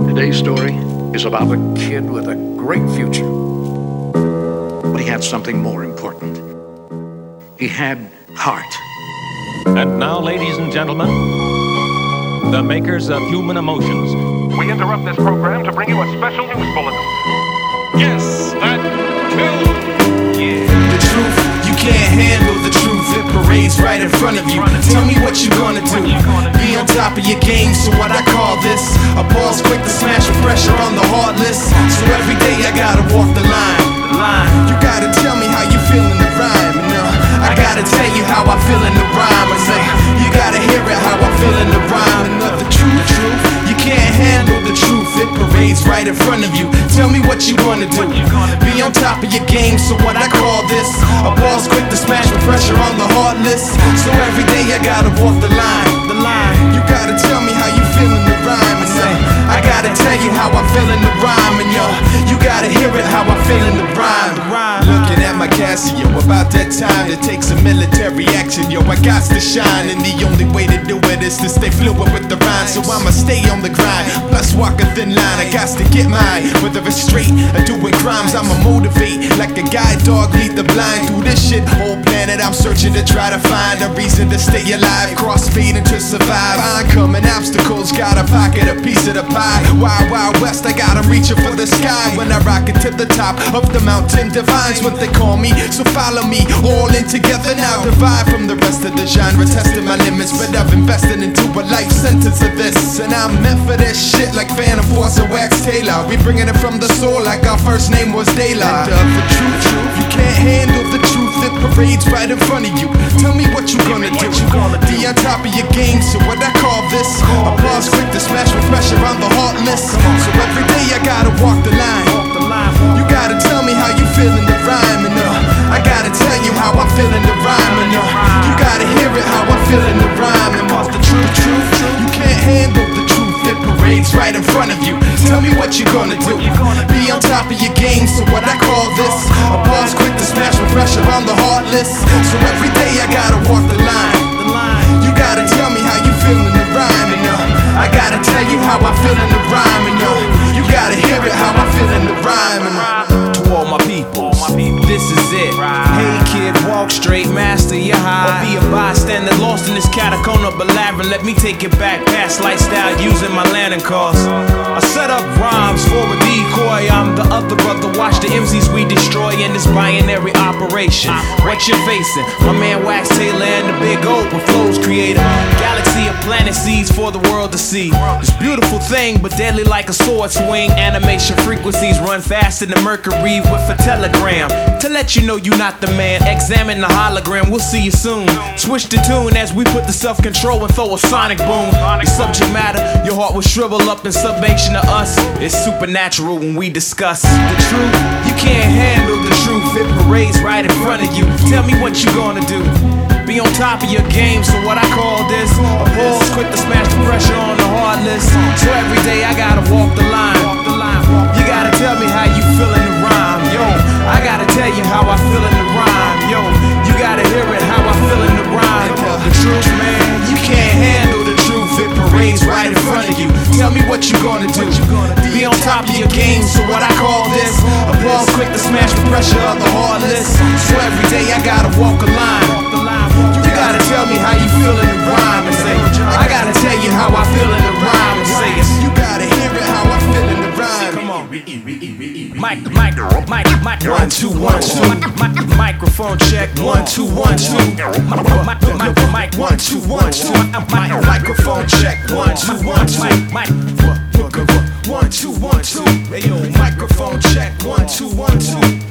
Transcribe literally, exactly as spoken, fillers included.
Today's story is about a kid with a great future. But he had something more important. He had heart. And now, ladies and gentlemen, the makers of Human Emotions. We interrupt this program to bring you a special news bulletin. Yes, that will. Yeah. The truth, you can't handle the truth. It parades right in front of you. Tell me what you gonna do. Be on top of your game, so what I call this a ball's quick to smash with pressure on the heartless. So every day I gotta walk the line. The line. You gotta tell me how you feel in the rhyme. And uh, I gotta tell you how I feel in the rhyme. I say, you gotta hear it how I feel in the rhyme. And uh, the truth, the truth, you can't handle the truth. It parades right in front of you. Tell me what you gonna do. Be on top of your game, so what I call this a ball's quick to smash with pressure on the heartless. So every day I gotta walk the line. The line. You gotta tell me how you feel in the rhyme. And say, I gotta tell you how I feel in the rhyme. And yo, you gotta hear it how I feel in the rhyme. Looking at my Casio, about that time to take some military action. Yo, I got to shine, and the only way to do it is to stay fluid with the rhyme. So I'ma stay on the grind, plus walk a thin line. I got to get mine, whether it's straight or doing crimes. I'ma motivate like a guide dog lead the blind through this shit. Whole planet I'm searching to try to find a reason to stay alive. Crossfading to survive. Oncoming obstacles, gotta pocket a piece of the pie. Wild, wild west, I got 'em reaching for the sky. When I rock it to the top of the mountain, divine's what they call me. So follow me, all in together now. Divide from the rest of the genre, testing my limits. But I've invested into a life sentence of this, and I'm meant for this shit like Phantom Force and Wax Taylor. We bringing it from the soul like our first name was Dayla. And uh, the truth, truth, you can't handle the truth. It parades right in front of you. Tell me what you gonna do. Be on top of your game, so what I call this a ball's quick to smash with pressure on the heartless. So every day I gotta walk the line. You gotta tell me how you feel in the rhyme. And uh, I gotta tell you how I feel in the rhyme. And uh, you gotta hear it how I feel in the rhyme. And what's the truth, truth, you can't handle the truth. It parades right in front of you. Tell me what you gonna do. Be on top of your game, so what I call this a ball's quick to smash with pressure on the heartless. So every day I gotta walk the line. You gotta tell me how you feel in the rhyme. And uh, I gotta tell you how I feel in the rhyme. And uh, you gotta hear it how I feel in the rhyme. And, uh, to all my people, this is it. Hey kid, walk straight, master your high. Or be a bystander lost in this catacomb of a labyrinth. Let me take it back past lifestyle using my landing cars. I set up rhymes for a decoy. I'm the other brother, watch the M Cs we destroy in this binary operation. What you facing? My man Wax Taylor and the Big O with flows creator. Galaxy of planet seeds for the world to see. This beautiful thing, but deadly like a sword swing. Animation frequencies run faster than Mercury with a telegram to let you know you not the man. Examine the hologram, we'll see you soon. Switch the tune as we put the self-control and throw a sonic boom. The subject matter, your heart will shrivel up in subbation to us. It's supernatural when we discuss the truth. You can't handle the truth. It parades right in front of you. Tell me what you gonna do. Be on top of your game, so what I call this a ball's quick to smash the pressure on the heartless. So every day I gotta walk the line. You gotta tell me how you feel in the rhyme. Yo, I gotta tell you how I feel in the rhyme. Yo, you gotta hear it how I feel in the rhyme. The truth, man, you can't handle the truth. It parades right in front of you. Tell me what you gonna do. Be on top of your game, so what I call this a ball's quick to smash the pressure on the heartless. So every day I gotta walk a line. You gotta tell me how you feel in the rhyme. And say, I gotta tell you how I feel in the rhyme. And say it. You gotta hear it how I feel in the rhyme. Come on. Mic, mic, mic, mic, one, two, one, two. Mic, microphone check, one, two, one, two. Mic, mic, mic, one, two, one, two. Mic, microphone check, one, two, one, two. Mic, one, two, one, two. Hey yo, microphone check, one, two, one, two.